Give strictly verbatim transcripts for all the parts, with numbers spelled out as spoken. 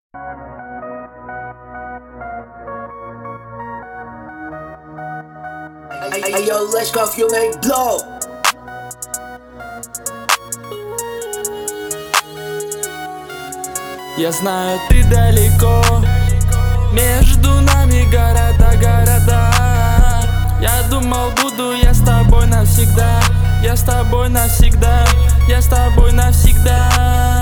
Hey, yo, Leshkov, you make blow. Я знаю, ты далеко, между нами города, города. Я думал, буду я с тобой навсегда. Я с тобой навсегда, я с тобой навсегда.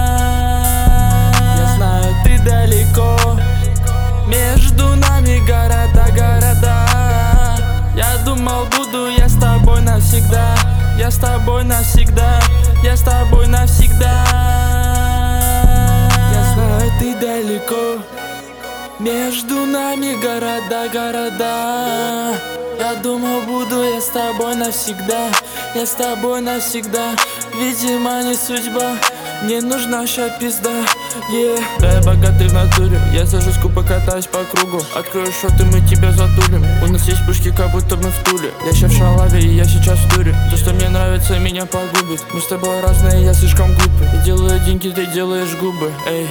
Я знаю, ты далеко, между нами города, города. Я думал, буду я с тобой навсегда. Я с тобой навсегда, я с тобой навсегда. Я знаю, ты далеко, между нами города, города. Я думал, буду я с тобой навсегда. Я с тобой навсегда. Видимо, не судьба, мне нужна ща пизда, yeah. Да я богатый в натуре, я сажусь скупо, покатаюсь по кругу. Открою шот и мы тебя затулим. У нас есть пушки, как будто мы в Туле. Я ща в шалаве и я сейчас в туре. То, что мне нравится, меня погубит. Мы с тобой разные, я слишком глупый. Я делаю деньги, ты делаешь губы, эй.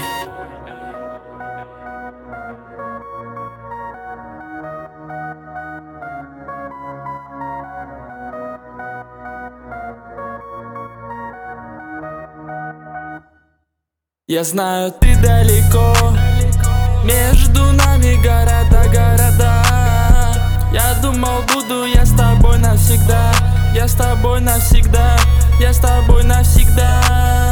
Я знаю, ты далеко, между нами города, города. Я думал, буду я с тобой навсегда. Я с тобой навсегда, я с тобой навсегда.